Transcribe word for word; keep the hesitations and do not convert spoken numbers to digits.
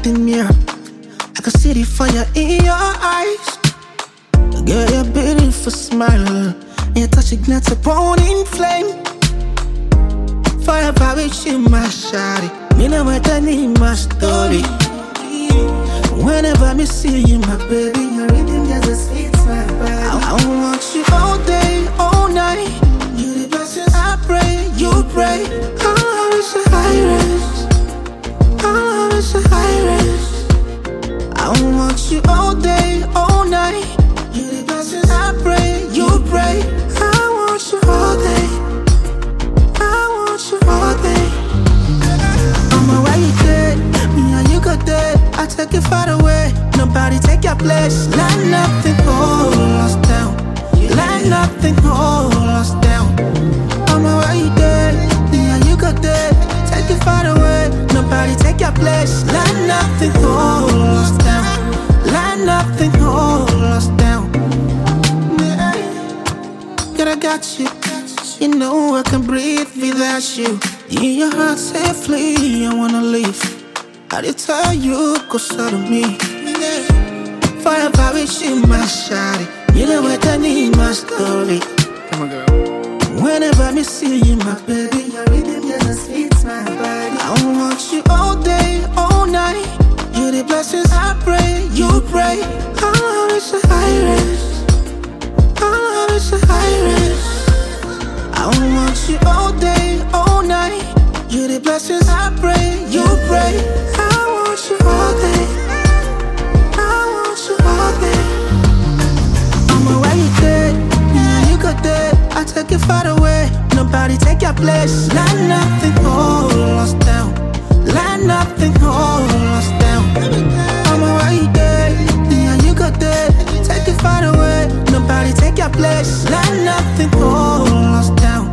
the mirror, I can see the fire in your eyes. Girl, your beautiful smile, your touch ignites a burning flame. Forever with you, my shawty. Me know what I need, my story. Whenever me see you, my baby, your rhythm just fits my body. I, I want you all day, all night. You the blessings I pray, you pray. Our love is a high rise. Our love is a high rise. I want you all day, all night. You the blessings I pray, you pray. I want you all day. I want you all day. I'm a where you dead, me and you got dead. I take it far away, nobody take your place. Let nothing go lost down. Let nothing go lost down. I'm a where you dead, me and you got dead. Take it far away, nobody take your place. Let nothing go lost down. Let nothing go lost down. Girl, I got you. You know I can breathe without you. In your heart safely, I wanna leave. I did tell you, go out of me. Forever with you, my shawty. You know what I need, my story. Come on, girl. Whenever me see you, my baby, your rhythm just fits my body. I want you all day, all night. You the blessings I pray, you pray. Our love is a high rise. Our love is a high rise. I want you all day, all night. You the blessings I pray, you pray. I want you all day. I want you all day. I'm a where you dead, yeah, you got dead. I take it far away, nobody take your place. Let nothing go lost down. Let nothing go lost down. I'm a where you dead, yeah, you got dead. Take it far away, nobody take your place. Let nothing go lost down.